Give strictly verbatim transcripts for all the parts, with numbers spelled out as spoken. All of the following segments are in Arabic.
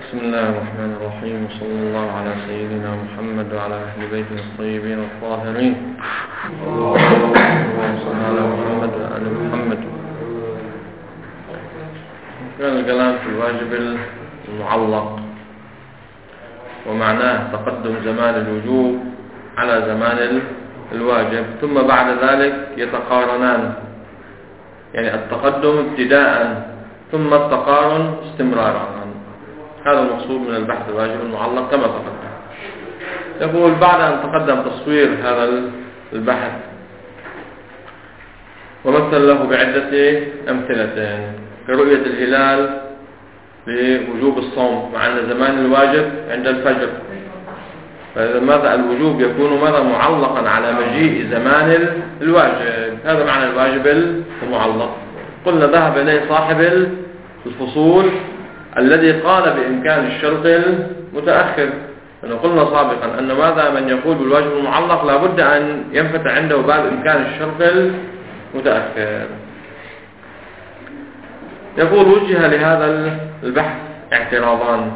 بسم الله الرحمن الرحيم، وصلى الله على سيدنا محمد وعلى أهل بيته الطيبين الطاهرين. اللهم صل على محمد وآل محمد. كان الكلام في الواجب المعلق ومعناه تقدم زمان الوجوب على زمان الواجب، ثم بعد ذلك يتقارنان، يعني التقدم ابتداء ثم التقارن استمرارا. هذا المقصود من البحث الواجب المعلق كما تقدم. يقول بعد أن تقدم تصوير هذا البحث ومثل له بعدة أمثلة كرؤية الهلال لوجوب الصوم، مع أن زمان الواجب عند الفجر، فإذا ماذا الوجوب يكون ماذا معلقا على مجيء زمان الواجب. هذا معنى الواجب المعلق. قلنا ذهب إليه صاحب الفصول الذي قال بإمكان الشرط المتأخر. قلنا سابقا أن ماذا من يقول بالواجب المعلق لابد أن ينفتح عنده باب إمكان الشرط المتأخر. يقول وجه لهذا البحث اعتراضان.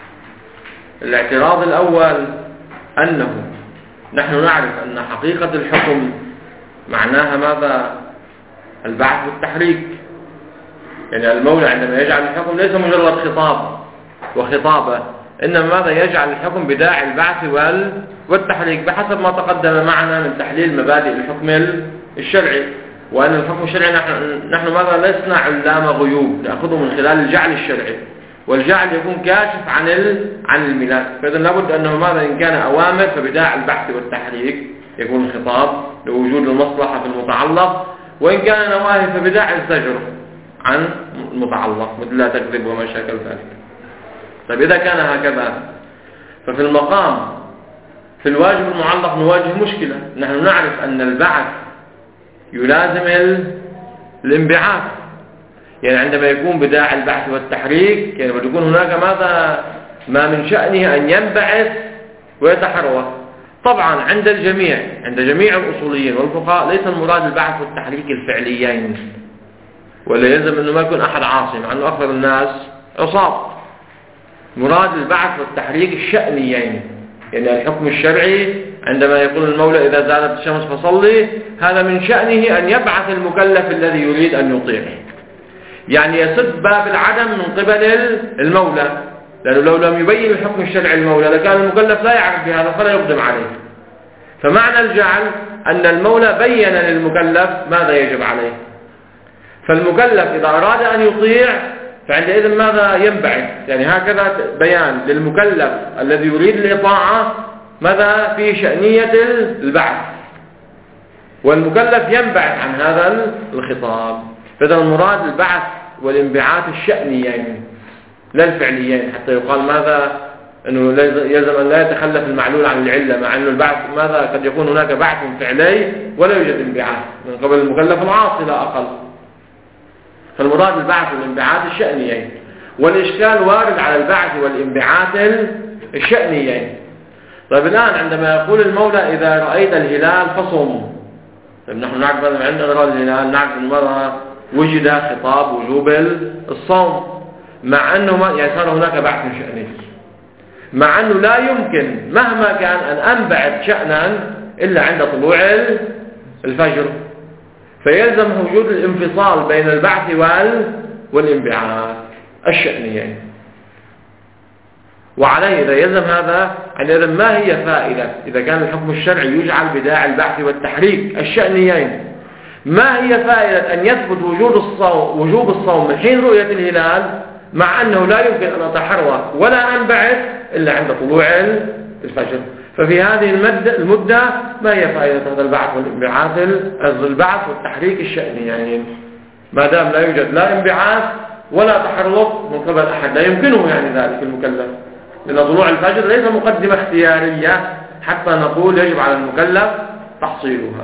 الاعتراض الأول أنه نحن نعرف أن حقيقة الحكم معناها ماذا؟ البعث والتحريك. يعني المولى عندما يجعل الحكم ليس مجرد خطاب وخطابة، إنما ماذا يجعل الحكم بداعي البعث والتحريك بحسب ما تقدم معنا من تحليل مبادئ الحكم الشرعي. وأن الحكم الشرعي نحن, نحن ماذا لسنا علام غيوب، نأخذه من خلال الجعل الشرعي، والجعل يكون كاشف عن عن الميلاد. فإذا لابد أنه ماذا إن كان أوامر فبداعي البحث والتحريك يكون الخطاب لوجود المصلحة في المتعلق، وإن كان نواهي فبداعي الزجر عن المتعلق مثل لا تكذب وما شاكل ذلك. طيب إذا كان هكذا ففي المقام في الواجب المعلق نواجه مشكلة. نحن نعرف أن البعث يلازم الانبعاث، يعني عندما يكون بداعي البحث والتحريك يعني يكون هناك ماذا ما من شأنه أن ينبعث ويتحرك. طبعا عند الجميع عند جميع الأصوليين والفقهاء ليس المراد البعث والتحريك الفعليين، ولا يلزم أنه ما يكون أحد عاصم، عنه أكثر الناس عصاة. مراد البعث والتحريك الشأنيين، يعني الحكم الشرعي عندما يقول المولى إذا زالت الشمس فصلي، هذا من شأنه أن يبعث المكلف الذي يريد أن يطيع، يعني يسد باب العدم من قبل المولى، لأنه لو لم يبين الحكم الشرعي المولى لكان المكلف لا يعرف بهذا فلا يقدم عليه. فمعنى الجعل أن المولى بين للمكلف ماذا يجب عليه، فالمكلف إذا أراد أن يطيع فعندئذ ماذا ينبعث، يعني هكذا بيان للمكلف الذي يريد الإطاعة ماذا في شأنية البعث، والمكلف ينبعث عن هذا الخطاب. فإذا المراد البعث والانبعاث الشأنيين لا الفعليين، حتى يقال ماذا أنه يلزم أن لا يتخلف المعلول عن العلة، مع أن البعث ماذا قد يكون هناك بعث فعلي ولا يوجد انبعاث من قبل المكلف العاصي لا أقل. فالمراد البعث والانبعاث الشأنيين، والإشكال وارد على البعث والانبعاث الشأنيين. طيب الآن عندما يقول المولى إذا رأيت الهلال فصم، طيب نحن نعرف أن عندنا رأى الهلال نعرف أن مرة وجد خطاب وجوب الصوم، مع أنه يعني صار هناك بعث شأني، مع أنه لا يمكن مهما كان أن أنبعث شأنا إلا عند طلوع الفجر، فيلزم وجود الانفصال بين البعث والانبعاث الشأنيين. وعليه إذا يلزم هذا يعني إذا ما هي فائدة إذا كان الحكم الشرعي يجعل بداعي البعث والتحريك الشأنيين، ما هي فائدة أن يثبت وجود الصوم وجوب الصوم من حين رؤية الهلال، مع أنه لا يمكن أن أتحرك ولا أنبعث إلا عند طلوع الفجر؟ ففي هذه المدة, المدة ما هي فائدة هذا البعث والانبعاث البعث والتحريك الشأني؟ يعني ما دام لا يوجد لا انبعاث ولا تحرك من قبل أحد لا يمكنه يعني ذلك المكلف، لأن طلوع الفجر ليس مقدمة اختيارية حتى نقول يجب على المكلف تحصيلها.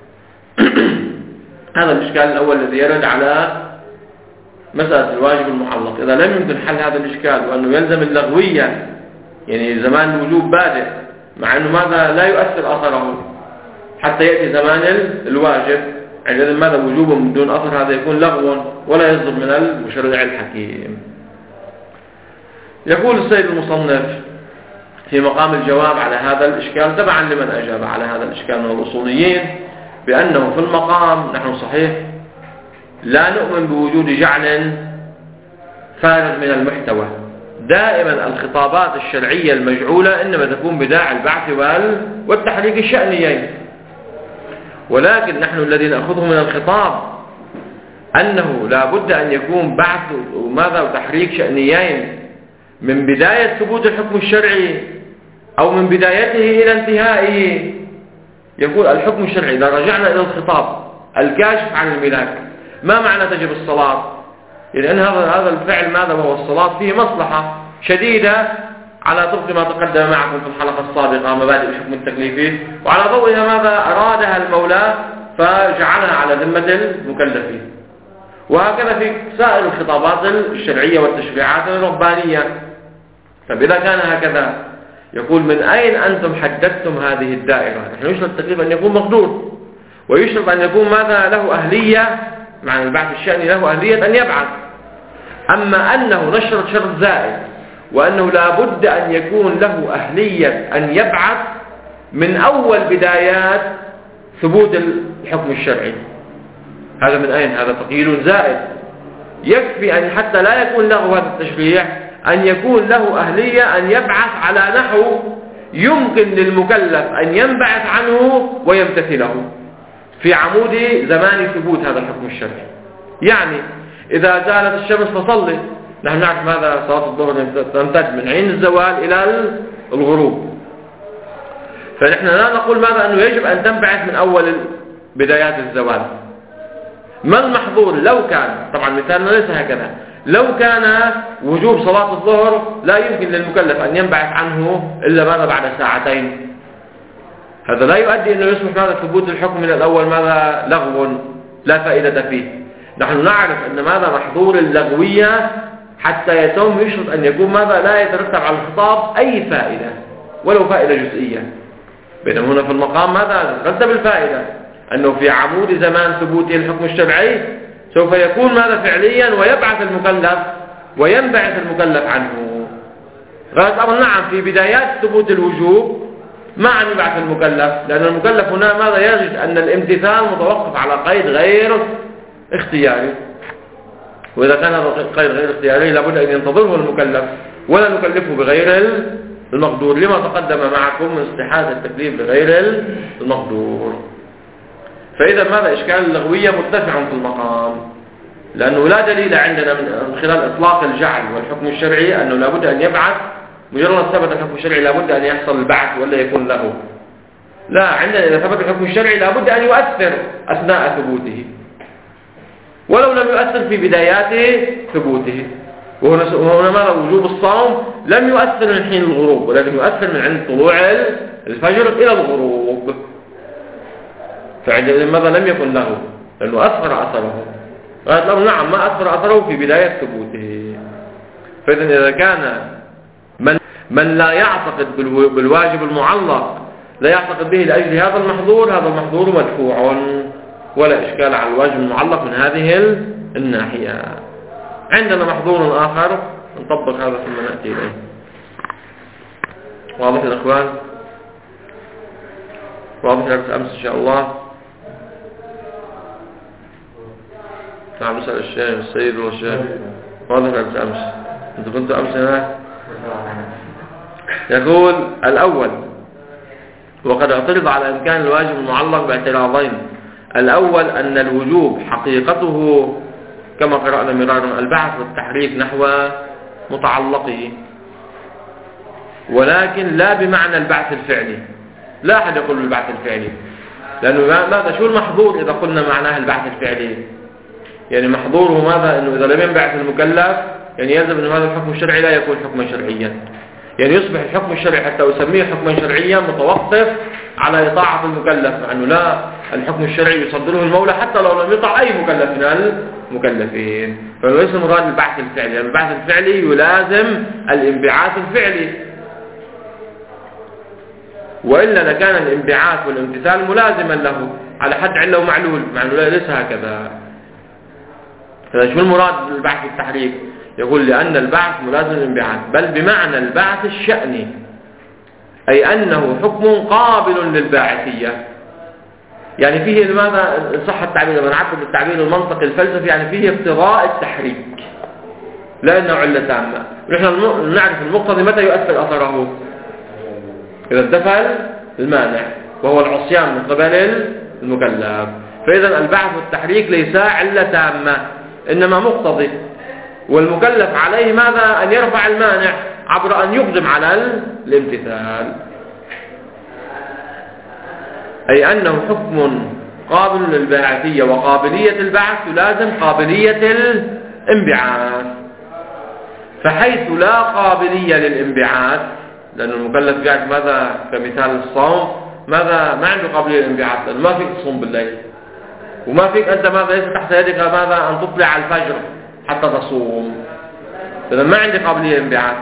هذا الإشكال الأول الذي يرد على مسألة الواجب المعلق. إذا لم يمكن حل هذا الإشكال وأنه يلزم اللغوية، يعني زمان الوجوب بادئ مع أنه ماذا لا يؤثر أثره حتى يأتي زمان الواجب، عندما ماذا وجوبه من دون أثر، هذا يكون لغو ولا يصدر من المشرع الحكيم. يقول السيد المصنف في مقام الجواب على هذا الإشكال تبعا لمن أجاب على هذا الإشكال من الأصوليين بأنه في المقام نحن صحيح لا نؤمن بوجود جعل فارغ من المحتوى. دائما الخطابات الشرعية المجعولة إنما تكون بداعي البعث والتحريك الشأنيين، ولكن نحن الذي نأخذه من الخطاب أنه لا بد أن يكون بعث وماذا وتحريك شأنيين من بداية ثبوت الحكم الشرعي أو من بدايته إلى انتهائه. يقول الحكم الشرعي إذا رجعنا إلى الخطاب الكاشف عن الملاك، ما معنى تجب الصلاة؟ لأن هذا هذا الفعل ماذا وهو الصلاة فيه مصلحة شديدة على طبق ما تقدم معكم في الحلقة السابقة مبادئ الحكم التكليفي، وعلى ضوئها ماذا أرادها المولى فجعلها على ذمة المكلفين. وهكذا في سائر الخطابات الشرعية والتشريعات الربانية. طيب إذا كان هكذا يقول من أين أنتم حددتم هذه الدائرة؟ نحن يشرط التكليف أن يكون مقدور، ويشرط أن يكون ماذا له أهلية، معنى البعث الشأني له أهلية أن يبعث. أما أنه نشرط شرط زائد وأنه لا بد أن يكون له أهلية أن يبعث من أول بدايات ثبوت الحكم الشرعي، هذا من أين؟ هذا تقييد زائد. يكفي أن حتى لا يكون له هذا التشريع أن يكون له أهلية أن يبعث على نحو يمكن للمكلف أن ينبعث عنه ويمتثله في عمود زمان ثبوت هذا الحكم الشرعي. يعني إذا زالت الشمس فصلي، نحن نعرف ماذا صلاة الظهر تمتد من عين الزوال إلى الغروب، فنحن لا نقول ماذا أنه يجب أن تنبعث من أول بدايات الزوال. ما المحظور لو كان، طبعا مثالنا ليس هكذا، لو كان وجوب صلاة الظهر لا يمكن للمكلف أن ينبعث عنه إلا ماذا بعد ساعتين، هذا لا يؤدي أنه يصبح ماذا ثبوت الحكم من الأول ماذا لغو لا فائدة فيه. نحن نعرف أن ماذا محظور اللغوية حتى يتم يشرط أن يكون ماذا لا يترتب على الخطاب أي فائدة ولو فائدة جزئية، بينما هنا في المقام ماذا ترتب الفائدة أنه في عمود زمان ثبوته الحكم الشرعي سوف يكون ماذا فعليا ويبعث المكلف وينبعث المكلف عنه. غاية الأمر نعم في بدايات ثبوت الوجوب ما عن يبعث المكلف، لأن المكلف هنا ماذا يجد أن الامتثال متوقف على قيد غير اختياري، وإذا كان قيد غير اختياري لابد أن ينتظره المكلف ولا نكلفه بغير المقدور، لما تقدم معكم من استحالة التكليف بغير المقدور. فإذا ماذا إشكال اللغوية مرتفع في المقام، لأنه لا دليل عندنا من خلال إطلاق الجعل والحكم الشرعي أنه لابد أن يبعث مجرد ثبت الحكم الشرعي لابد أن يحصل البعث ولا يكون له. لا، عندنا إذا ثبت الحكم الشرعي لابد أن يؤثر أثناء ثبوته ولو لم يؤثر في بدايات ثبوته. وهنا ماذا وجوب الصوم لم يؤثر من حين الغروب ولكن يؤثر من عند طلوع الفجر إلى الغروب، فعندئذ ماذا لم يكن له لأنه أثر أثره. قالت نعم ما أثر أثره في بداية ثبوته. فإذا إذا كان من, من لا يعتقد بالواجب المعلق لا يعتقد به لأجل هذا المحظور، هذا المحظور مدفوع ولا إشكال على الواجب المعلق من هذه الناحية. عندنا محظور آخر نطبق هذا ثم نأتي إليه. واضح الأخوان؟ واضح درس أمس إن شاء الله. نعم نسأل الشيخ السيد والشيخ. واضح درس أمس. أنتوا كنتوا أمس هنا؟ يقول الأول وقد اعترض على إمكان الواجب المعلق باعتراضين. الأول أن الوجوب حقيقته كما قرأنا مرارا البعث والتحريك نحو متعلقه، ولكن لا بمعنى البعث الفعلي. لا أحد يقول بالبعث الفعلي، لأنه ماذا شو المحظور إذا قلنا معناه البعث الفعلي؟ يعني محظوره ماذا؟ أنه إذا لم ينبعث المكلف يعني يلزم أن هذا الحكم الشرعي لا يكون حكما شرعيا، يعني يصبح الحكم الشرعي حتى أسميه حكما شرعيا متوقف على إطاعة المكلف، مع أنه لا، الحكم الشرعي يصدره المولى حتى لو لم يطع أي مكلف من المكلفين. فليس مراد البعث الفعلي، يعني البعث الفعلي يلازم الانبعاث الفعلي، وإلا لكان الانبعاث والامتثال ملازما له على حد علة ومعلول، مع أنه ليس هكذا. فشو المراد بالبعث والتحريك؟ يقول لأن البعث ملازم للانبعاث، بل بمعنى البعث الشأني، أي أنه حكم قابل للباعثية. يعني فيه لماذا صح التعبير لما نعبر بالتعبير المنطقي الفلسفي، يعني فيه اقتضاء التحريك لا أنه علة تامة. نحن نعرف المقتضي متى يؤثر أثره؟ إذا انتفى المانع وهو العصيان من قبل المكلف. فإذا البعث والتحريك ليس علة تامة إنما مقتضي، والمكلف عليه ماذا؟ أن يرفع المانع عبر أن يقدم على الامتثال، أي أنه حكم قابل للباعثية، وقابلية البعث تلازم قابلية الانبعاث. فحيث لا قابلية للانبعاث، لأن المكلف قاعد ماذا كمثال الصوم ماذا ما عنده قابلية للانبعاث، لأنه ما فيك تصوم بالليل، وما فيك أنت ماذا ليس تحت يدك ماذا أن تطلع الفجر حتى تصوم، إذا ما عندي قابلية للانبعاث،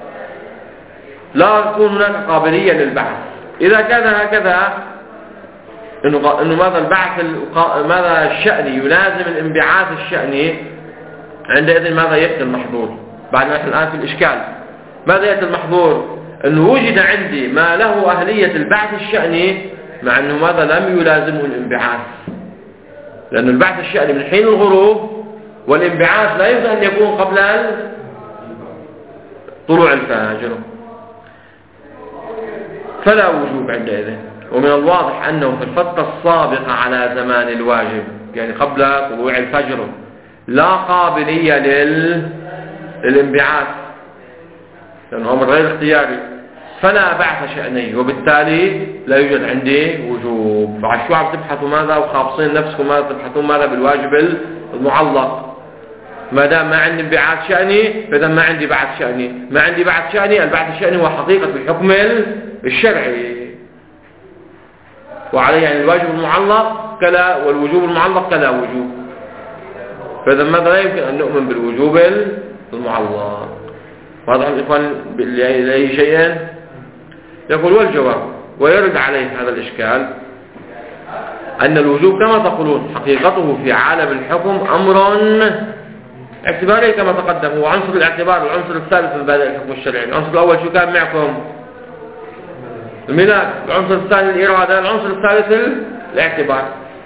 لا تكون هناك قابلية للبعث. إذا كان هكذا إنه إنه ماذا البعث ماذا الشأني يلازم الانبعاث الشأني، عندئذ ماذا يأتي المحظور؟ بعد ما نحن الآن في الإشكال ماذا يأتي المحظور؟ إنه وجد عندي ما له أهلية البعث الشأني مع أنه ماذا لم يلازمه الانبعاث، لأن البعث الشأني من حين الغروب، والانبعاث لا يمكن أن يكون قبل طلوع الفجر، فلا وجوب عندئذ. ومن الواضح أنه في الفترة السابقة على زمان الواجب، يعني قبل طلوع الفجر، لا قابلية للانبعاث لأنه أمر غير اختياري، فلا بعث شأني، وبالتالي لا يوجد عندي وجوب. فعشو عم تبحثوا ماذا وخابصين نفسكم ماذا تبحثون ماذا بالواجب المعلق؟ ما دام ما عندي انبعاث شأني فإذا ما عندي بعث شأني، ما عندي بعث شأني، البعث الشأني هو حقيقة الحكم الشرعي، وعليه يعني الواجب المعلق كلا والوجوب المعلق كلا وجوب. فإذا ماذا لا يمكن أن نؤمن بالوجوب المعلق. واضح الإخوان لأي شيء؟ يقول والجواب ويرد عليه هذا الإشكال أن الوجوب كما تقولون حقيقته في عالم الحكم أمر اعتباري كما تقدم، هو عنصر الاعتبار العنصر الثالث من مبادئ الحكم الشرعي. العنصر الأول شو كان معكم؟ الميلاد. العنصر الثاني الإرادة. العنصر الثالث الاعتبار.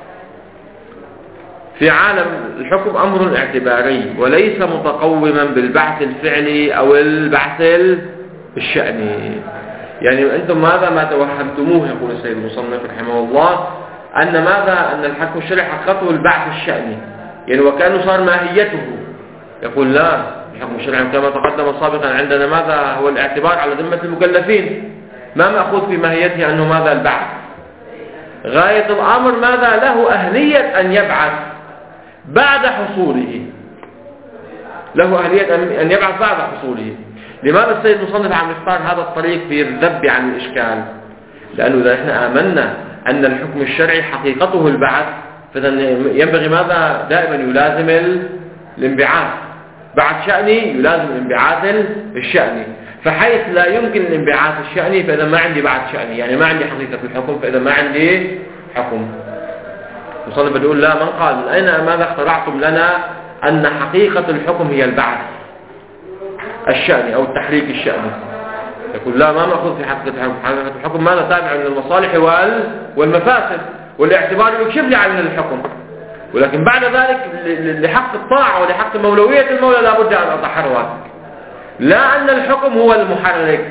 في عالم الحكم أمر اعتباري وليس متقوما بالبعث الفعلي أو البعث الشأني. يعني أنتم ماذا ما توهمتموه يقول السيد المصنف رحمه الله أن ماذا أن الحكم الشرعي حققته البعث الشأني، يعني وكأنه صار ماهيته. يقول لا، الحكم الشرعي كما تقدم سابقا عندنا ماذا هو الاعتبار على ذمة المكلفين، ما مأخوذ في ماهيته أنه ماذا البعث. غاية الأمر ماذا له أهلية أن يبعث بعد حصوله، له أهلية أن يبعث بعد حصوله. لماذا السيد المصنف عم يختار هذا الطريق في الذب عن الإشكال؟ لأنه إذا إحنا آمنا أن الحكم الشرعي حقيقته البعث، فإذا ينبغي ماذا دائما يلازم الانبعاث. بعث شأني يلازم الانبعاث الشأني، فحيث لا يمكن الانبعاث الشأني فإذا ما عندي بعث شأني، يعني ما عندي حقيقة الحكم، فإذا ما عندي حكم. المصنف بيقول لا، من قال أين ماذا اخترعتم لنا أن حقيقة الحكم هي البعث الشأني أو التحريك الشأني؟ يقول لا، ما مأخذ في حقيقة الحكم. حقيقة الحكم ماذا تابع من المصالح والمفاسد، والاعتبار يكشف لي عن الحكم، ولكن بعد ذلك لحق الطاعة ولحق مولوية المولى لابد أن أتحرك. لا أن الحكم هو المحرك،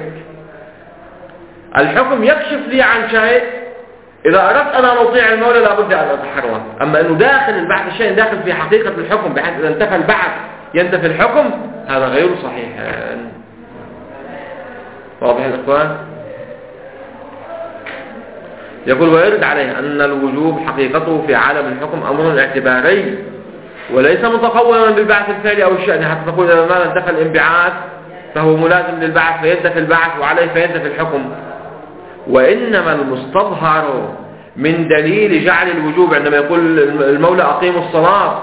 الحكم يكشف لي عن شيء، إذا أردت أن أطيع المولى لابد أن أتحرك. أما أنه داخل البعث الشيء داخل في حقيقة الحكم بحيث إذا انتفى البعث ينتفي الحكم، هذا غير صحيح. واضح الإخوان؟ يقول ويرد عليه أن الوجوب حقيقته في عالم الحكم أمر اعتباري وليس متقوما بالبعث الفعلي أو الشأني، حتى تقول إذا ما انتفى الانبعاث فهو ملازم للبعث فينتفي البعث وعليه فينتفي الحكم. وإنما المستظهر من دليل جعل الوجوب عندما يقول المولى أقيموا الصلاة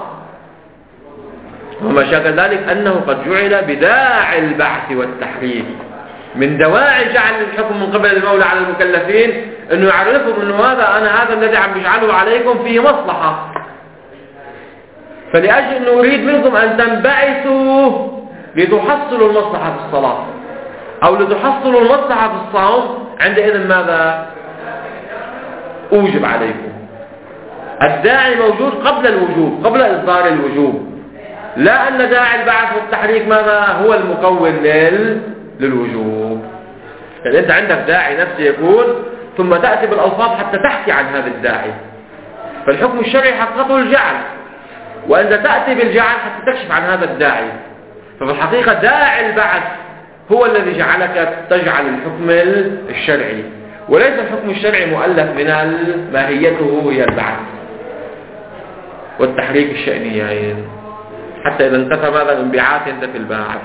وما شاكل ذلك أنه قد جعل بداعي البعث والتحريك. من دواعي جعل الحكم من قبل المولى على المكلفين أنه يعرفهم أنه هذا أنا هذا الذي عم بجعله عليكم فيه مصلحة، فلأجل أنه أريد منكم أن تنبعثوا لتحصلوا المصلحة في الصلاة أو لتحصلوا المصلحة في الصوم، عندئذ ماذا؟ أوجب عليكم. الداعي موجود قبل الوجوب، قبل إصدار الوجوب، لا أن داعي البعث والتحريك ماذا هو المكون لل... للوجوب. يعني أنت عندك داعي نفسي يكون، ثم تأتي بالألفاظ حتى تحكي عن هذا الداعي. فالحكم الشرعي حقيقته الجعل، وأنت تأتي بالجعل حتى تكشف عن هذا الداعي. ففي الحقيقة داعي البعث هو الذي جعلك تجعل الحكم الشرعي، وليس الحكم الشرعي مؤلف من ماهيته هي البعث والتحريك الشأنيين، حتى إذا انتفى ماذا الانبعاث ينتفي الباعث.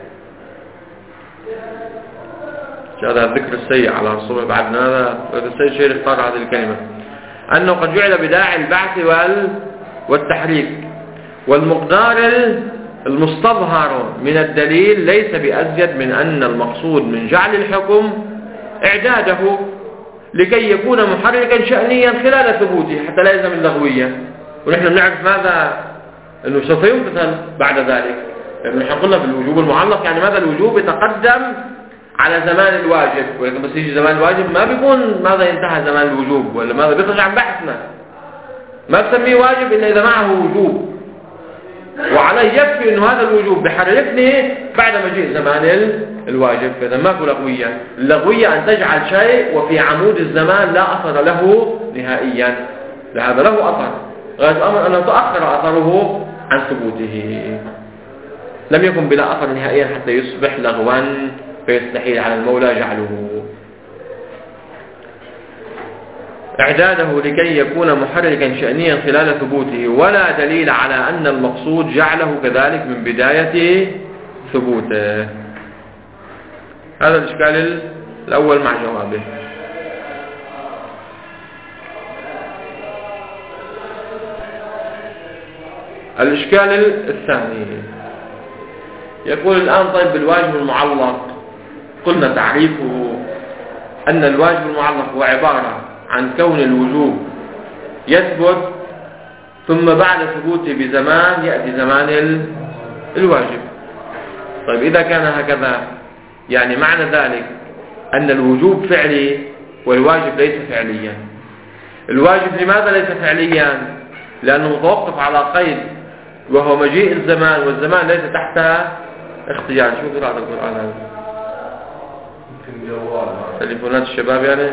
هذا الذكر السيء على الصبح بعد هذا السيء شيء اختار هذه الكلمة، أنه قد جعل بداعي البعث وال... والتحريك، والمقدار المستظهر من الدليل ليس بأزيد من أن المقصود من جعل الحكم إعداده لكي يكون محركا شأنيا خلال ثبوته حتى لا يلزم اللغوية. ونحن بنعرف ماذا أنه سوف يمتثل بعد ذلك، لأنه نحن قلنا في الوجوب المعلق يعني ماذا الوجوب يتقدم على زمان الواجب، ولكن بس يجي زمان الواجب ما بيكون ماذا ينتهى زمان الوجوب، ولا ماذا بيخرج عن بحثنا، ما بسميه واجب إلا إذا معه وجوب، وعليه يكفي أنه هذا الوجوب بحركني بعد مجيء زمان الواجب. فإذا ماكو لغوية. اللغوية أن تجعل شيء وفي عمود الزمان لا أثر له نهائيا، لهذا له أثر، غاية الأمر أنه تأخر أثره عن ثبوته، لم يكن بلا أثر نهائيا حتى يصبح لغوا فيستحيل على المولى جعله. إعداده لكي يكون محركا شأنيا خلال ثبوته، ولا دليل على أن المقصود جعله كذلك من بداية ثبوته. هذا الإشكال الأول مع جوابه. الإشكال الثاني يقول الآن طيب بالواجب المعلق قلنا تعريفه أن الواجب المعلق هو عبارة عن كون الوجوب يثبت ثم بعد ثبوته بزمان يأتي زمان الواجب. طيب إذا كان هكذا يعني معنى ذلك أن الوجوب فعلي والواجب ليس فعليا. الواجب لماذا ليس فعليا؟ لأنه متوقف على قيد وهو مجيء الزمان، والزمان ليس تحت اختيار. شو قراءة القرآن هذا؟ تليفونات الشباب يعني.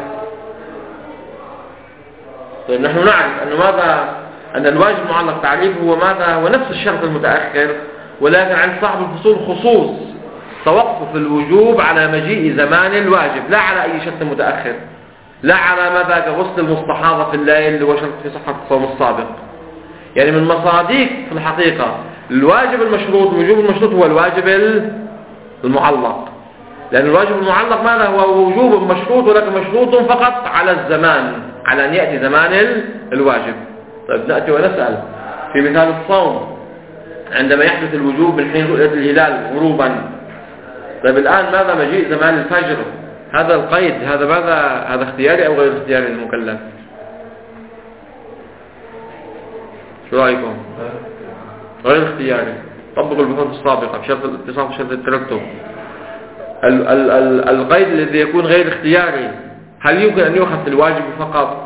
طيب نحن نعرف أنه ماذا أن الواجب معلق تعريفه هو ماذا هو نفس الشرط المتأخر، ولكن عند صاحب الفصول خصوص توقف الوجوب على مجيء زمان الواجب، لا على أي شرط متأخر، لا على ماذا كغسل المستحاضة في الليل اللي هو شرط في صحة الصوم السابق. يعني من مصادق في الحقيقة الواجب المشروط، الوجوب المشروط هو الواجب المعلق، لأن الواجب المعلق ماذا هو وجوب مشروط، ولكن مشروط فقط على الزمان، على أن يأتي زمان الواجب. طيب نأتي ونسأل في مثال الصوم عندما يحدث الوجوب من حين رؤية الهلال غروبا. طيب الآن ماذا مجيء زمان الفجر؟ هذا القيد هذا ماذا هذا اختياري أو غير اختياري للمكلف؟ شو رأيكم؟ غير اختياري. طبقوا البحوث السابقة بشرط الاتصال وشرط الترتب. ال ال ال القيد الذي يكون غير اختياري هل يمكن أن يؤخذ في الواجب فقط؟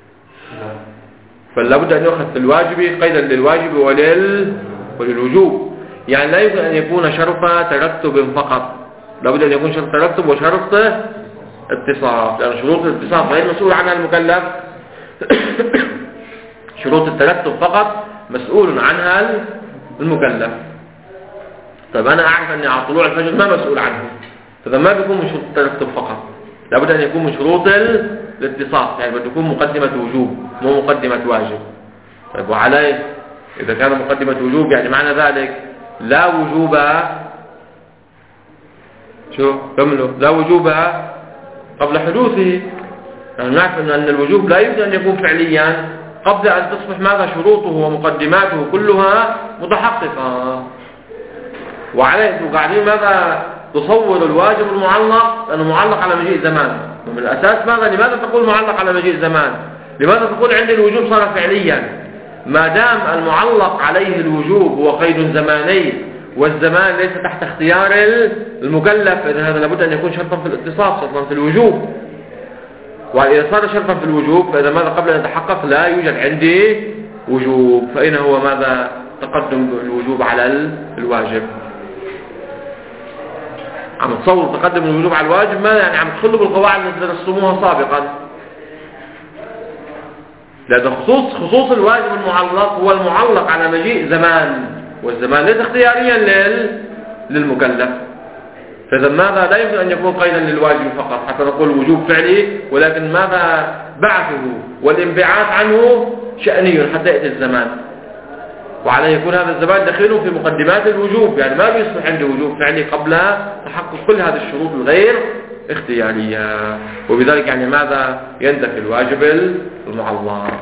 فلا بد أن يؤخذ في الواجب قيدا للواجب ولل وللوجوب. يعني لا يمكن أن يكون شرط ترتب فقط، لا بد أن يكون شرط ترتب وشرط اتصاف، لأن شروط الاتصاف غير مسؤول عنها المكلف. شروط الترتب فقط مسؤول عنها المكلف. طيب أنا أعرف أني على طلوع الفجر ما مسؤول عنه، فإذا ما بيكون من شروط الترتب فقط، لابد أن يكون من شروط الاتصاف، يعني بده يكون مقدمة وجوب مو مقدمة واجب. طيب وعليه إذا كان مقدمة وجوب يعني معنى ذلك لا وجوب شو كملوا لا وجوب قبل حدوثه. يعني نعرف أن الوجوب لا يمكن أن يكون فعليا قبل أن تصبح ماذا شروطه ومقدماته كلها متحققة. وعليه وقاعدين ماذا تصور الواجب المعلق لأنه معلق على مجيء زمان. ومن الأساس ماذا لماذا تقول معلق على مجيء زمان؟ لماذا تقول عند الوجوب صار فعليا؟ ما دام المعلق عليه الوجوب هو قيد زماني والزمان ليس تحت اختيار المكلف، إذا هذا لابد أن يكون شرطا في الاتصاف، شرطا في الوجوب. وإذا صار شرطا في الوجوب فإذا ماذا قبل أن يتحقق لا يوجد عندي وجوب، فإن هو ماذا تقدم الوجوب على الواجب. عم تصور تقدم الوجوب على الواجب، ماذا يعني؟ عم تخلوا بالقواعد التي درستموها سابقا، لأن خصوص خصوص الواجب المعلق هو المعلق على مجيء زمان، والزمان ليس اختياريا لل للمكلف. فإذا ماذا لا يمكن أن يكون قيدا للواجب فقط حتى نقول وجوب فعلي، ولكن ماذا بعثه والانبعاث عنه شأني حتى يأتي الزمان، وعليه يكون هذا الزمان دخيله في مقدمات الوجوب، يعني ما بيصبح عنده وجوب فعلي قبل تحقق كل هذه الشروط الغير اختيارية، وبذلك يعني ماذا يندفع الواجب المعلق.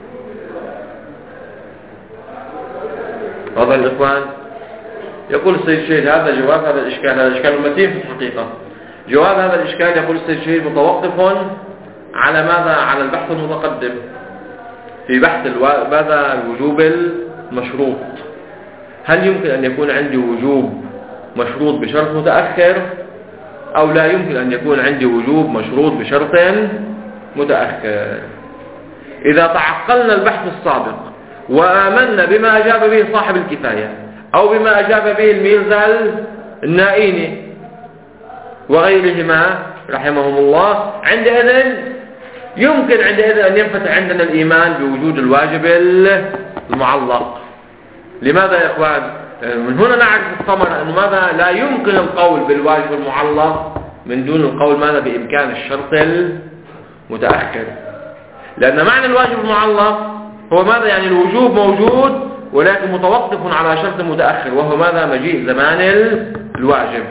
واضح الإخوان؟ يقول السيد الشهيد هذا جواب هذا الإشكال، هذا الإشكال المتين في الحقيقة. جواب هذا الإشكال يقول السيد الشهيد متوقف على ماذا؟ على البحث المتقدم في بحث الو... ماذا الوجوب المشروط. هل يمكن أن يكون عندي وجوب مشروط بشرط متأخر، أو لا يمكن أن يكون عندي وجوب مشروط بشرط متأخر؟ إذا تعقلنا البحث السابق وآمنا بما أجاب به صاحب الكفاية أو بما أجاب به الميرزا النائيني وغيرهما رحمهم الله، عندئذ يمكن عندئذ أن ينفتح عندنا الإيمان بوجود الواجب المعلق. لماذا يا إخوان؟ من هنا نعرف الثمرة أنه ماذا لا يمكن القول بالواجب المعلق من دون القول ماذا بإمكان الشرط المتأخر، لأن معنى الواجب المعلق هو ماذا؟ يعني الوجوب موجود ولكن متوقف على شرط متأخر، وهو ماذا؟ مجيء زمان الواجب.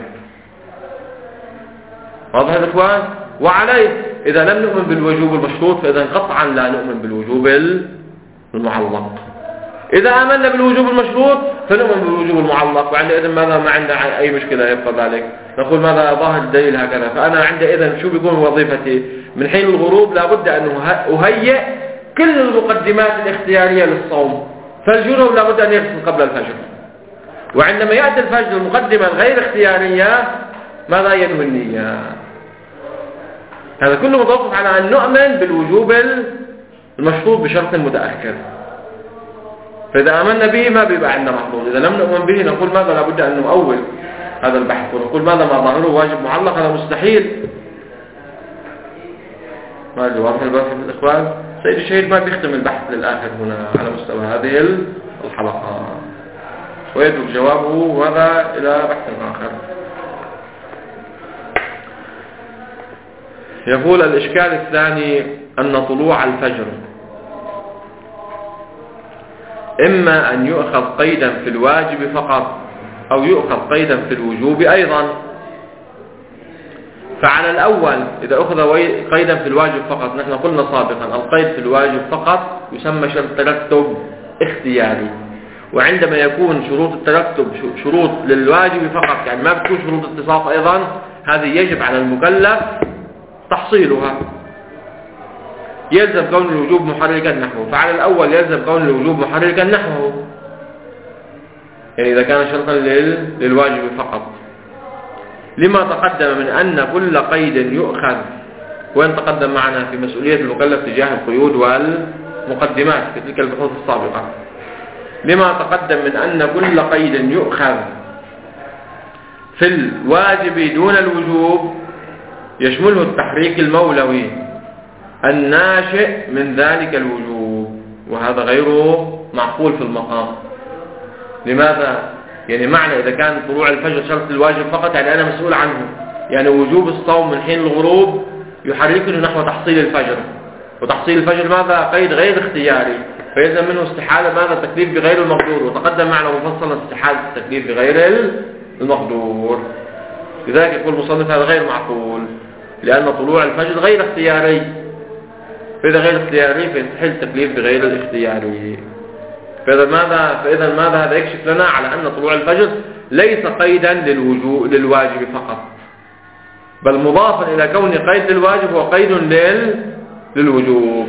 واضح يا إخوان؟ وعليه إذا لم نؤمن بالوجوب المشروط فإذا قطعا لا نؤمن بالوجوب المعلق. إذا آمنا بالوجوب المشروط فنؤمن بالوجوب المعلق، وعندئذ ماذا؟ ما عندنا أي مشكلة يبقى ذلك، نقول ماذا؟ ظاهر الدليل هكذا. فأنا عندئذ شو بيكون وظيفتي؟ من حين الغروب لابد أن أهيئ كل المقدمات الاختيارية للصوم، فالجنوب لابد أن يغسل قبل الفجر، وعندما يأتي الفجر المقدمة الغير اختيارية ماذا؟ ينوي النية. هذا كله متوقف على أن نؤمن بالوجوب المشروط بشرط متأخر. فإذا آمنا به ما بيبقى عندنا محظوظ. إذا لم نؤمن به نقول ماذا؟ لابد أن نؤول هذا البحث ونقول ماذا؟ ما ظاهره واجب معلق، هذا مستحيل. ما الجواب البحث في الإخوان؟ سيد الشهيد ما بيختم البحث للآخر هنا على مستوى هذه الحلقة، ويترك جوابه ماذا؟ إلى بحث آخر. يقول الإشكال الثاني أن طلوع الفجر إما أن يؤخذ قيدا في الواجب فقط أو يؤخذ قيدا في الوجوب أيضا. فعلى الأول إذا أخذ قيدا في الواجب فقط، نحن قلنا سابقا القيد في الواجب فقط يسمى شرط ترتب اختياري، وعندما يكون شروط الترتب شروط للواجب فقط يعني ما بتكون شروط اتصاف أيضا، هذه يجب على المكلف تحصيلها، يلزم كون الوجوب محركا نحوه. فعلى الأول يلزم كون الوجوب محركا نحوه، يعني إذا كان شرطا للواجب فقط، لما تقدم من أن كل قيد يؤخذ، وين تقدم معنا في مسؤولية المكلف تجاه القيود والمقدمات في تلك البحوث السابقة، لما تقدم من أن كل قيد يؤخذ في الواجب دون الوجوب يشمله التحريك المولوي الناشئ من ذلك الوجوب، وهذا غيره معقول في المقام. لماذا؟ يعني معنى إذا كان طلوع الفجر شرط الواجب فقط يعني أنا مسؤول عنه، يعني وجوب الصوم من حين الغروب يحركني نحو تحصيل الفجر، وتحصيل الفجر ماذا؟ قيد غير اختياري، فيلزم منه استحالة ماذا؟ التكليف بغير المقدور، وتقدم معنا مفصلا استحالة التكليف بغير المقدور. لذلك يقول المصنف هذا غير معقول، لأن طلوع الفجر غير اختياري، فإذا غير اختياري فيستحيل التكليف بغير الاختياري. فإذا ماذا؟ فإذا ماذا؟ هذا يكشف لنا على أن طلوع الفجر ليس قيدا للوجوب للواجب فقط، بل مضافا إلى كون قيد للواجب هو قيد لل للوجوب،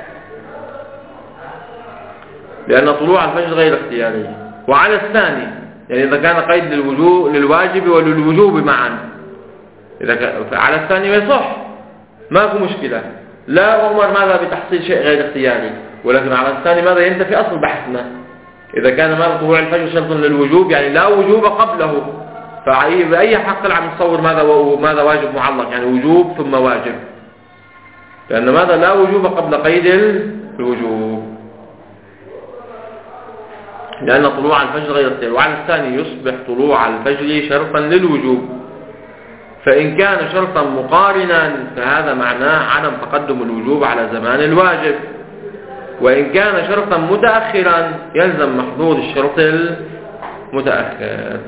لأن طلوع الفجر غير اختياري. وعلى الثاني يعني إذا كان قيد للوجوب للواجب وللوجوب معا، إذا كان على الثاني ما يصح، ماكو مشكلة، لا أمر ماذا بتحصيل شيء غير اختياري، ولكن على الثاني ماذا ينتفي أصل بحثنا. إذا كان ماذا طلوع الفجر شرط للوجوب يعني لا وجوب قبله، فبأي حق العم نصور ماذا ماذا واجب معلق، يعني وجوب ثم واجب، لأن ماذا لا وجوب قبل قيد الوجوب، لأن طلوع الفجر غير اختياري. وعلى الثاني يصبح طلوع الفجر شرطا للوجوب، فإن كان شرطا مقارنا فهذا معناه عدم تقدم الوجوب على زمان الواجب، وإن كان شرطا متأخرا يلزم محظور الشرط المتأخر.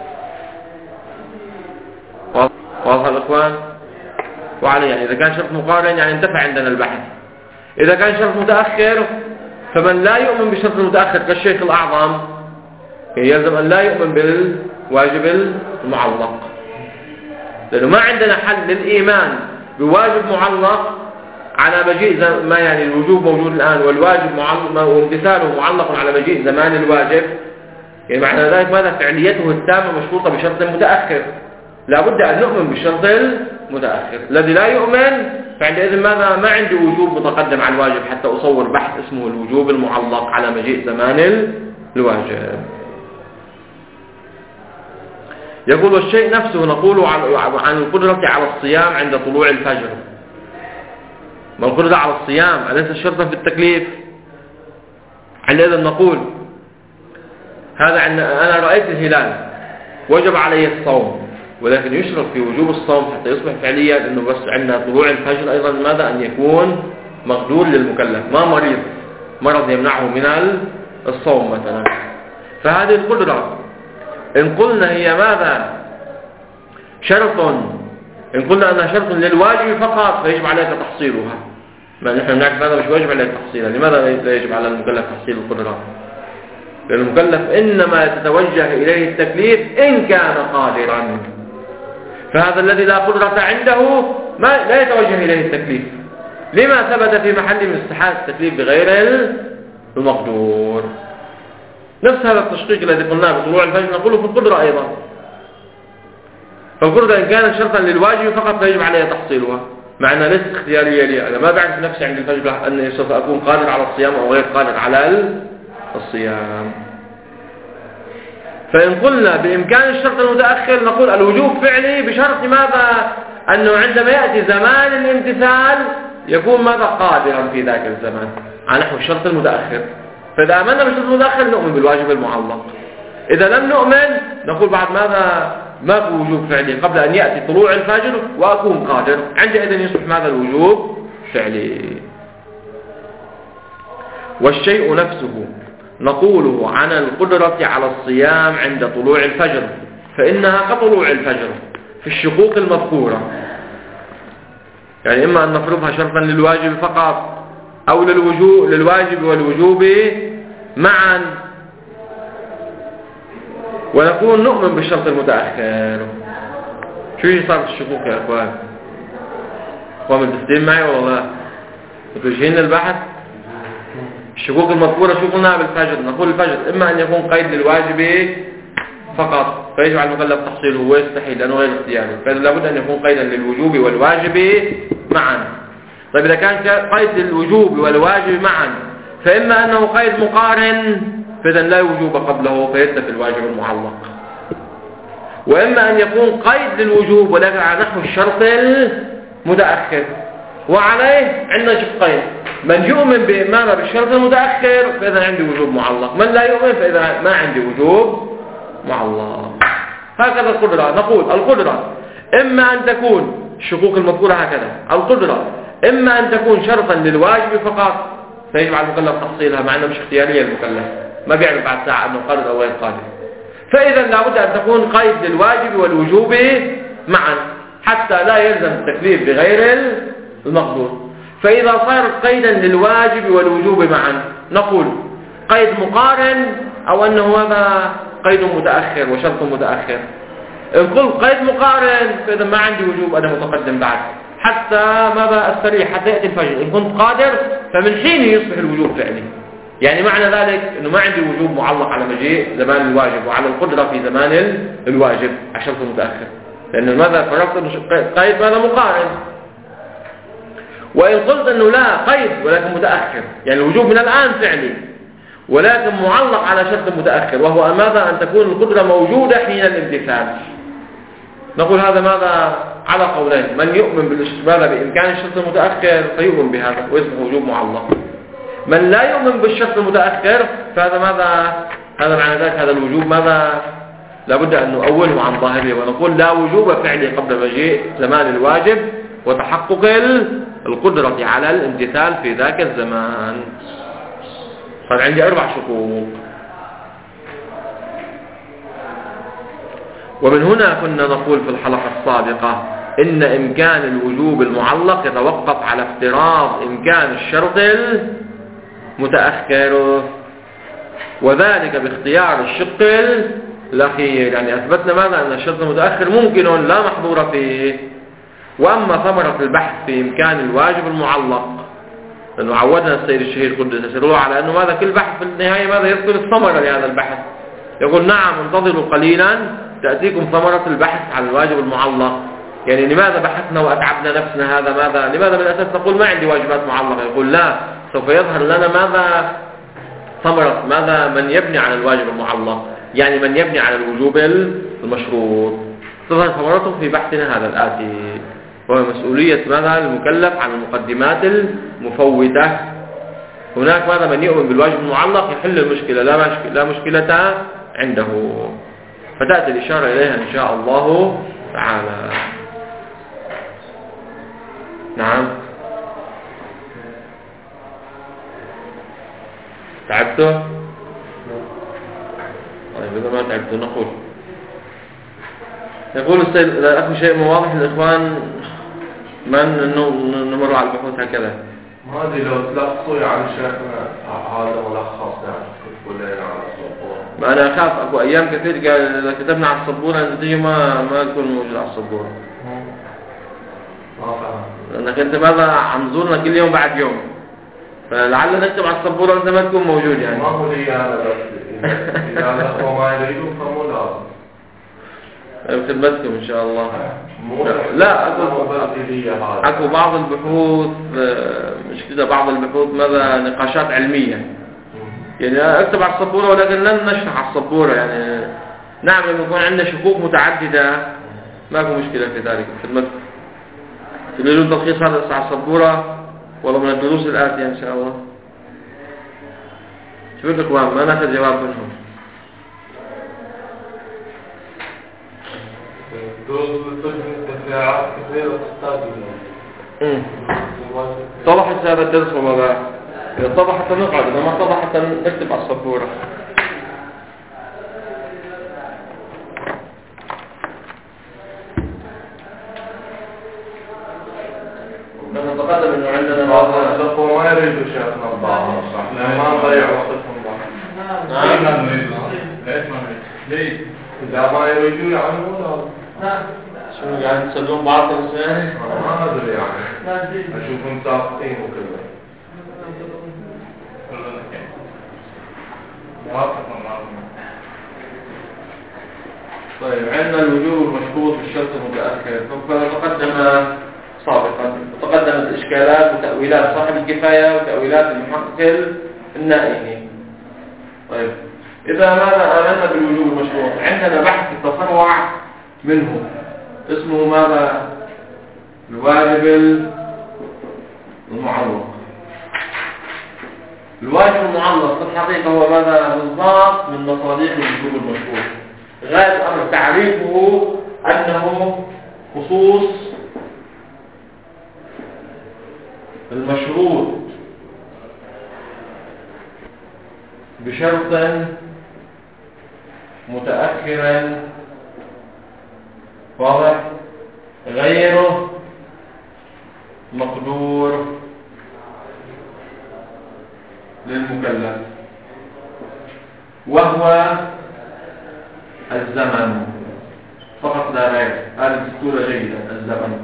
واضح الإخوان؟ وعليه يعني إذا كان شرط مقارن يعني انتفع عندنا البحث. إذا كان شرط متأخر فمن لا يؤمن بالشرط المتأخر كالشيخ الأعظم يلزم أن لا يؤمن بالواجب المعلق، لأنه ما عندنا حل للإيمان بواجب معلق على مجيء ما يعني الوجوب موجود الآن والواجب معلق وامتثاله معلق على مجيء زمان الواجب، يعني معنى ذلك ماذا فعليته التامة مشروطة بشرط متأخر، لا بد أن نؤمن بالشرط المتأخر. الذي لا يؤمن فعندئذ ماذا ما عنده وجوب متقدم على الواجب حتى أصور بحث اسمه الوجوب المعلق على مجيء زمان الواجب. يقول والشيء نفسه نقول عن القدرة على الصيام عند طلوع الفجر. ما القدرة على الصيام أليس شرطا في التكليف؟ عندئذ نقول هذا عن أنا رأيت الهلال وجب علي الصوم، ولكن يشرط في وجوب الصوم حتى يصبح فعليا أنه بس عندنا طلوع الفجر أيضا ماذا أن يكون مقدور للمكلف، ما مريض مرض يمنعه من الصوم مثلا. فهذه القدرة إن قلنا هي ماذا شرط، إن قلنا أنها شرط للواجب فقط فيجب عليك تحصيلها، ما نحن نعرف ماذا مش واجب عليك تحصيلها. لماذا لا يجب على المكلف تحصيل القدرة؟ لأن المكلف إنما تتوجه إليه التكليف إن كان قادرا، فهذا الذي لا قدرة عنده ما لا يتوجه إليه التكليف. لما ثبت في محل من استحالة التكليف بغير المقدور. نفس هذا التشقيق الذي قلناه بطلوع الفجر نقوله في القدرة أيضا. فالقدرة إن كانت شرطا للواجب فقط فيجب عليه تحصيلها، مع أنها ليست اختيارية لي، أنا ما بعرف نفسي عند الفجر أني سوف أكون قادر على الصيام أو غير قادر على الصيام. فإن قلنا بإمكان الشرط المتأخر نقول الوجوب فعلي بشرط ماذا؟ أنه عندما يأتي زمان الامتثال يكون ماذا قادرا في ذاك الزمان على نحو الشرط المتأخر. فإذا آمنا بالشرط المتأخر نؤمن بالواجب المعلق، إذا لم نؤمن نقول بعد ماذا ما في وجوب فعلي قبل أن يأتي طلوع الفجر وأكون قادر، عندئذ يصبح ماذا الوجوب فعلي. والشيء نفسه نقوله عن القدرة على الصيام عند طلوع الفجر، فإنها كطلوع الفجر في الشقوق المذكورة، يعني إما أن نفرضها شرطا للواجب فقط أو للوجوب للواجب والوجوب معا، ونكون نؤمن بالشرط المتأخر. شو صار في الشقوق يا أخوان؟ أخوان متفقين معي ولا لا؟ متوجهين للبحث؟ الشقوق المذكورة شو قلنا بالفجر؟ نقول الفجر إما أن يكون قيد للواجب فقط فيجب على المكلف تحصيله ويستحيل لأنه غير اختياري، فإذا لابد أن يكون قيدا للوجوب والواجب معا. طيب إذا كان قيد للوجوب والواجب معا فإما أنه قيد مقارن فإذا لا وجوب قبله فيتلف الواجب المعلق، وإما أن يكون قيد للوجوب ولكن على نحو الشرط المتأخر. وعليه عندنا شقين، من يؤمن بإمامة بالشرط المتأخر فإذا عندي وجوب معلق، من لا يؤمن فإذا ما عندي وجوب معلق. هكذا القدرة. نقول القدرة إما أن تكون الشقوق المذكورة هكذا، القدرة إما أن تكون شرطا للواجب فقط فيجب على المكلف تحصيلها مع أنه مش اختيارية المكلف، ما بيعرف بعد ساعة أنه قادر أو غير قادر، فإذا لابد أن تكون قيد للواجب والوجوب معا حتى لا يلزم التكليف بغير المقدور. فإذا صار قيدا للواجب والوجوب معا نقول قيد مقارن أو أنه هذا قيد متأخر وشرط متأخر. إن قلت قيد مقارن فإذا ما عندي وجوب أنا متقدم بعد حتى ماذا أستريح حتى يأتي الفجر. إن كنت قادر فمن حين يصبح الوجوب فعلي، يعني معنى ذلك أنه ما عندي وجوب معلق على مجيء زمان الواجب وعلى القدرة في زمان الواجب على الشرط المتأخر، لأن ماذا فرقت قيد ماذا مقارن. وإن قلت أنه لا قيد ولكن متأخر، يعني الوجوب من الآن فعلي ولكن معلق على شرط متأخر، وهو ماذا أن تكون القدرة موجودة حين الامتثال، نقول هذا ماذا على قولين. من يؤمن ماذا بإمكان الشرط المتأخر فيؤمن بهذا ويصبح وجوب معلق. من لا يؤمن بالشرط المتأخر فهذا ماذا هذا معنى ذلك هذا الوجوب ماذا لابد أن نؤوله عن ظاهره ونقول لا وجوب فعلي قبل مجيء زمان الواجب وتحقق القدرة على الامتثال في ذاك الزمان. صار عندي أربع شقوق. ومن هنا كنا نقول في الحلقة السابقة إن إمكان الوجوب المعلق يتوقف على افتراض إمكان الشرط المتأخر، وذلك باختيار الشق الأخير. يعني أثبتنا ماذا أن الشرط المتأخر ممكن لا محظور فيه. وأما ثمرة البحث في إمكان الواجب المعلق، لأنه عودنا السيد الشهيد قدس سره على أنه ماذا كل بحث في النهاية ماذا يذكر الثمرة لهذا البحث، يقول نعم انتظروا قليلا تأتيكم ثمرة البحث عن الواجب المعلق. يعني لماذا بحثنا وأتعبنا نفسنا هذا ماذا لماذا من الأساس نقول ما عندي واجبات معلقة؟ يقول لا، سوف يظهر لنا ماذا ثمرة ماذا من يبني على الواجب المعلق، يعني من يبني على الوجوب المشروط. تظهر ثمرته في بحثنا هذا الآتي، وهو مسؤولية ماذا المكلف عن المقدمات المفوتة. هناك ماذا من يؤمن بالواجب المعلق يحل المشكلة لا مشكلة, لا مشكلة عنده، فتأتي الإشارة إليها إن شاء الله تعالى. نعم تعبتوا؟ طيب إذا ما تعبتوا نقول يقول السيد إذا أكو شيء واضح للإخوان من نمر على البحوث هكذا. هذه لو تلخصوا يعني شيخنا هذا ملخص يعني كتبوا لنا على السبورة. ما أنا أخاف أكو أيام كثير قال إذا كتبنا على السبورة أنت تيجي ما ما تكون موجود على السبورة. ما فهم. لأنك أنت ماذا عم زورنا كل يوم بعد يوم، فلعل نكتب على السبورة أنت ما تكون موجود يعني. ما هو لي أنا بس إذا الأخوة ما يريدوا فمو لازم. خدمتكم إن شاء الله. لا, لا أكو, أكو بعض البحوث مش كده، بعض البحوث ماذا نقاشات علمية يعني اكتب على السبورة ولكن لن نشرح على السبورة. يعني نعم لما يكون عندنا شقوق متعددة ما في مشكلة في ذلك. خدمتكم تريدون تلخيص هذا على السبورة والله من الدروس الآتية إن شاء الله. شوفوا الإخوان ما ناخذ جواب منهم. دروس بالفجر التفاعات كثيرة تستاذ. طبعا هذا الدرس وما إذا طبعا حتى نقعد، إذا ما طبعا حتى نكتب على السبورة. نتقدم إنه عندنا بعض الأخوة ما يريدوا شيخنا البعض صح، ما نضيع وقتهم بعض. نعم. ليش ما نريد؟ ليش ما نريد؟ ليش؟ إذا ما يريدوا يعني ولا؟ نعم. شو قاعد تسلون بعض الإنسان؟ ما أدري يعني. أشوفهم ساقطين وكذا. طيب عندنا الوجوب المشروط بالشرط المتأخر. فتقدم سابقا تقدمت الإشكالات وتأويلات صاحب الكفاية وتأويلات المحقق النائي. طيب إذا ماذا آمنا بالوجوب المشروط عندنا بحث يتفرع منه اسمه ماذا الواجب المعلق. الواجب المعلق في الحقيقة هو ماذا بالضبط من مصادر الوجوب المشروط. غاية الأمر تعريفه أنه خصوص المشروط بشرط متأخر واضح غيره مقدور للمكلف، وهو الزمن فقط لا غير. هذه الصورة جيدة. الزمن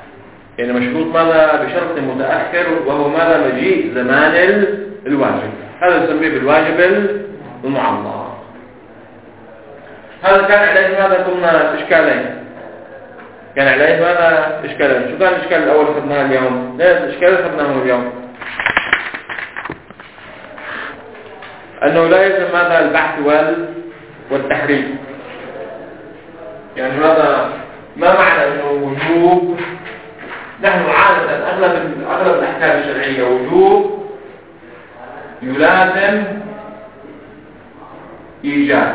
يعني مشروط ماذا بشرط متأخر وهو ماذا مجيء زمان الواجب. هذا نسميه بالواجب المعلق. هذا كان عليه ماذا قلنا إشكالين، كان عليه ماذا إشكالين. شو كان الإشكال الأول خدناه اليوم؟ ليش الإشكال خدناه اليوم؟ أنه لا يلزم ماذا البحث وال والتحريك. يعني ماذا ما معنى أنه وجوب؟ نحن عادة أغلب أغلب الأحكام الشرعية وجوب يلازم إيجاب،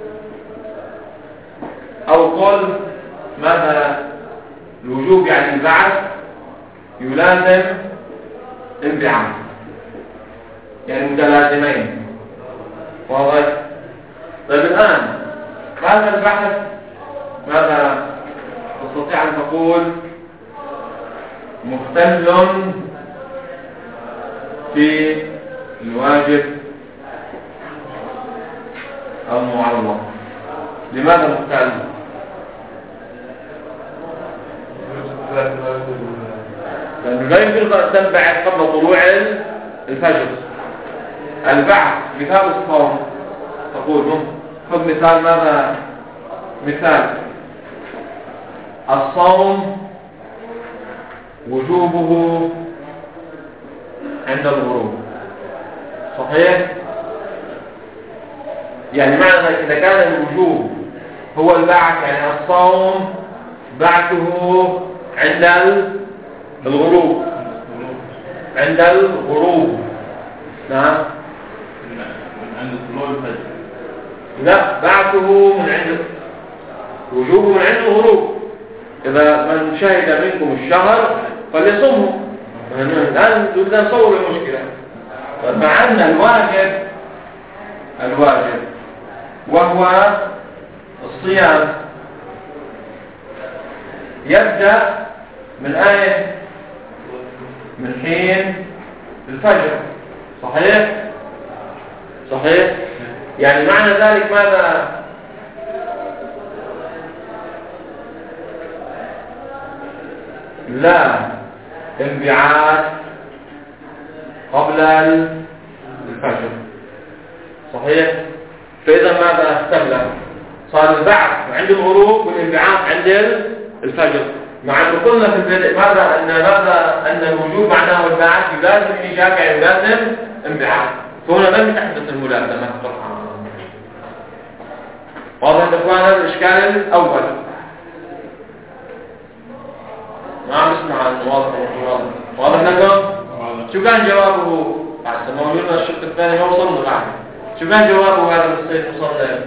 أو قل ماذا الوجوب يعني البعث يلازم انبعاث، يعني متلازمين. واضح؟ طيب الآن هذا البحث ماذا تستطيع أن تقول مختل في الواجب المعلق. لماذا مختل؟ لأنه لا يمكن أن تنبعث قبل طلوع الفجر. البعث مثال الصوم، تقول خذ مثال ماذا؟ مثال الصوم وجوبه عند الغروب، صحيح؟ يعني معنى إذا كان الوجوب هو البعث، يعني الصوم بعثه عند الغروب، عند الغروب. نعم، من عند طلوع الفجر. لا، بعثه من عند وجوبه من عند الغروب. إذا من شهد منكم الشهر فليصمه. الآن نريد أن نصور المشكلة. مع أن الواجب الواجب وهو الصيام يبدأ من آية من حين الفجر، صحيح؟ صحيح؟ يعني معنى ذلك ماذا؟ لا انبعاث قبل الفجر، صحيح؟ فإذا ماذا اختلف؟ صار البعث عند الغروب والانبعاث عند الفجر. مع أن قلنا في البدء ماذا؟ أن ماذا؟ أن الوجوب معناه البعث يلازم إيجاب، يعني يلازم انبعاث. فهنا لم تحدث الملازمة طبعا. واضح يا اخوان؟ هذا الإشكال الأول. ما عم نسمع عنه. واضح واضح لكم؟ شو كان جوابه؟ بعد ما قلنا الشق الثاني ما وصلنا بعد. شو كان جوابه هذا السيد مصنف؟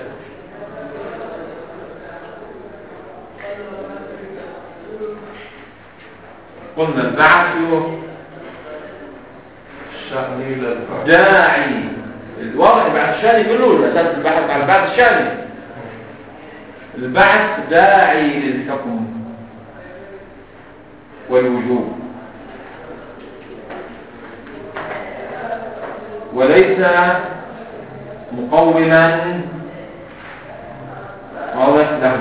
قلنا البعث داعي. الواضح بعد الشاني كله أساس البحث على بعد الشاني. البعث داعي للحكم والوجوب، وليس مقوما واضح له.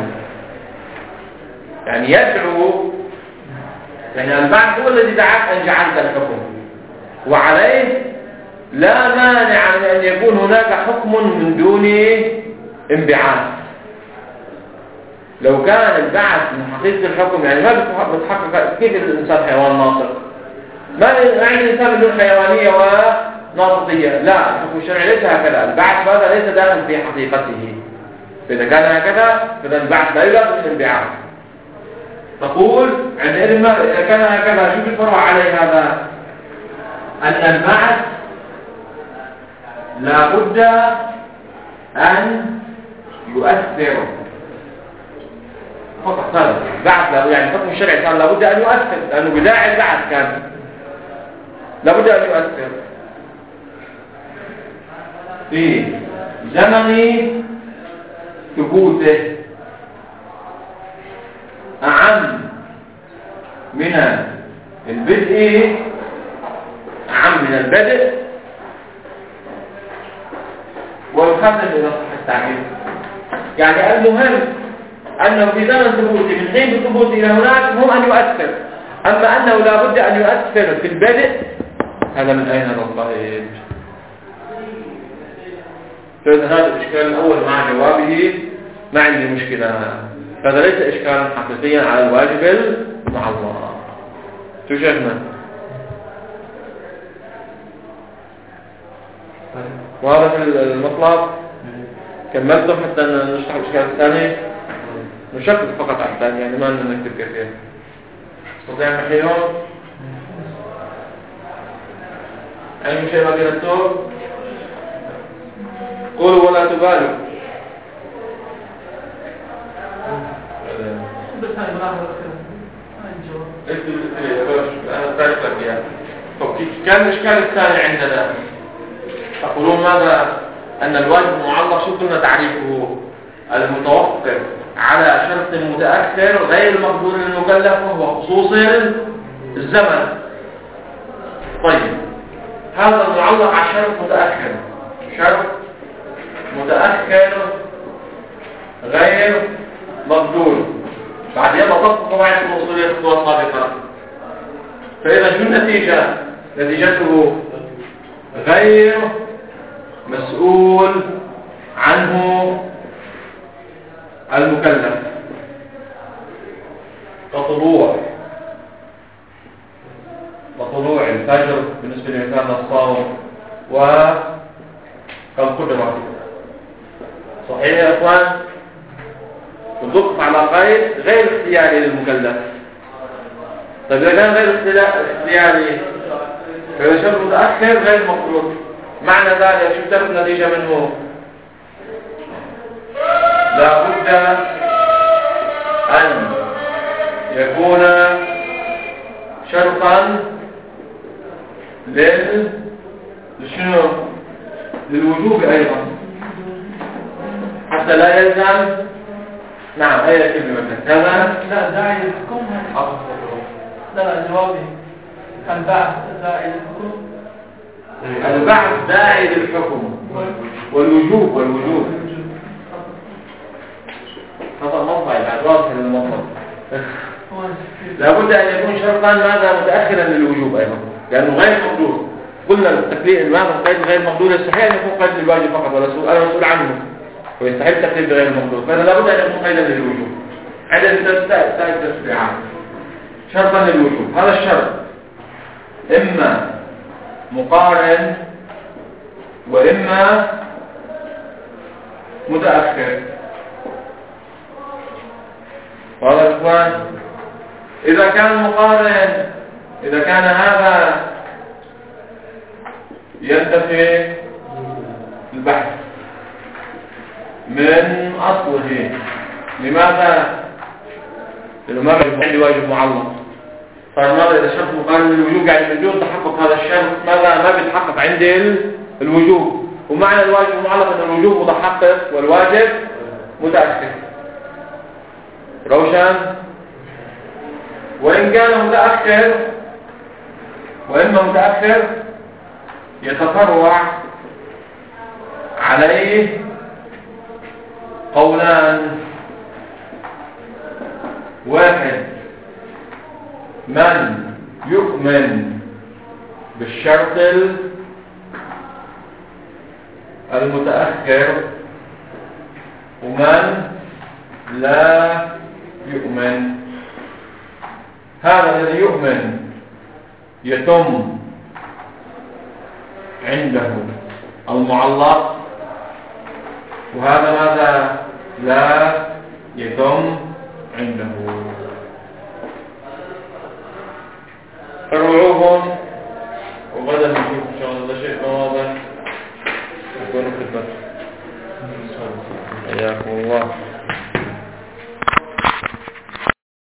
يعني يدعو، يعني البعث هو الذي دعاك أن جعلت الحكم، وعليه لا مانع من أن يكون هناك حكم من دون انبعاث. لو كان البعث من حقيقة الحكم، يعني ما بتحقق كيف الإنسان حيوان ناطق؟ ما يعني الإنسان بدون حيوانية وناطقية، لا، الحكم الشرعي ليس هكذا. البعث هذا ليس داخل في حقيقته. فإذا كان هكذا فإذا البعث لا يلازم الانبعاث. تقول عندئذ إذا كان هكذا شو الفرع عليه هذا؟ أن البعث لا بد أن يؤثر فقط. هذا البعث يعني الحكم الشرعي كان لا بد أن يؤثر، لأنه بداعي البعث كان لا بد أن يؤثر في زمن ثبوته أعم من البدء، أعم من البدء، ويخفف إلى صح التعبير. يعني المهم أنه في زمن ثبوته من حين ثبوته إلى هناك هو أن يؤثر. أما أنه لا بد أن يؤثر في البدء، هذا من أين نستطيع؟ فإذا هذا الإشكال الأول مع جوابه ما عندي مشكلة، هذا ليس إشكالا حقيقيا على الواجب المعلق. شو شيخنا؟ وهذا في المطلب كملته حتى نشرح الإشكال الثاني، نشكل فقط على الثاني يعني ما نكتب كثير. تستطيع محيون؟ أي شيء ما كتبته؟ قولوا ولا تبالوا. بس هاي ملاحظة كان الإشكال الثاني عندنا تقولون ماذا؟ أن الواجب المعلق شو كنا تعريفه؟ المتوقف على شرط متأخر غير مقدور للمكلف وهو خصوص الزمن. طيب هذا المعلق على شرط متأخر، شرط متأخر غير مقدور، بعدين بطبق قواعد الوصولية الخطوة السابقة. فإذا شو النتيجة؟ نتيجته غير مسؤول عنه المكلف كطلوع كطلوع الفجر بالنسبة لمثال الصوم وكالقدرة. صحيح يا أخوان؟ ندق على قيد غير اختياري للمكلف. طيب إذا كان غير اختياري فإذا شرط متأخر غير مقدور، معنى ذلك شو ترك النتيجة منه؟ لا بد أن يكون شرطا لل لشنو؟ للوجوب أيضا، حتى لا يلزم. نعم أي كلمة كذا لا داعي للحكم. لا جوابي البعث داعي للحكم. البعث داعي للحكم والوجوب والوجوب هذا مطبع بعد واضح للمطبع. لابد أن يكون شرطا ماذا؟ متأخرا للوجوب أيضا، لأنه غير مقدور. قلنا التكليف ماذا؟ قيد غير مقدور يستحيل أن يكون قيد للواجب فقط ولا سؤال أنا مسؤول عنه، ويستحيل التكليف بغير المقدور، فإذا لابد أن يكون قيدا للوجوب. عدد ثلاث تشريعات شرطا للوجوب. هذا الشرط إما مقارن وإما متأخر. واضح يا إخوان؟ إذا كان مقارن، إذا كان هذا ينتفي البحث من أصله. لماذا؟ لأنه ما عندي واجب معلق. فماذا إذا شرط مقارن للوجوب يعني من دون تحقق هذا الشرط ماذا؟ ما بيتحقق عندي الوجوب، ومعنى الواجب المعلق أن الوجوب متحقق والواجب متأخر. روشن؟ وإن كان متأخر وإما متأخر يتفرع عليه قولان. واحد من يؤمن بالشرط المتأخر ومن لا يؤمن. هذا الذي يؤمن يتم عنده المعلق، وهذا ماذا؟ لا يتم عنده. فرعوهم وغدا نشوف إن شاء الله شيء واضح يكون خدمة. حياكم الله.